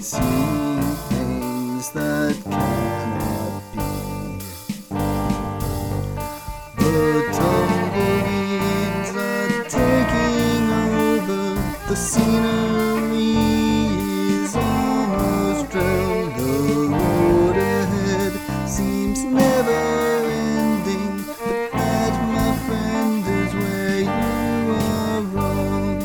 seeing things that cannot be. The tumbleweeds are taking over, the scenery is almost drowned, the road ahead seems never ending, but that, my friend, is where you are wrong.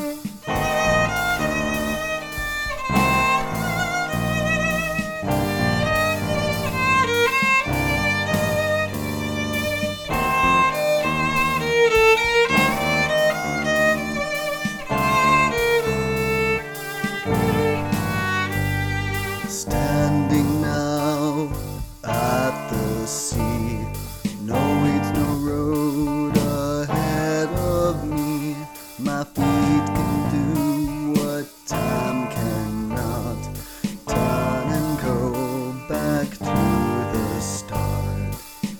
Standing now at the sea, no weeds, no road ahead of me. My feet can do what time cannot, turn and go back to the start.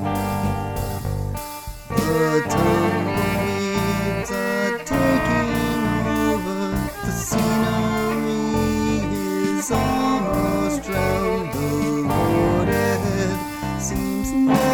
The tumbleweeds are taking over, the scenery is almost drowned, the road ahead seems never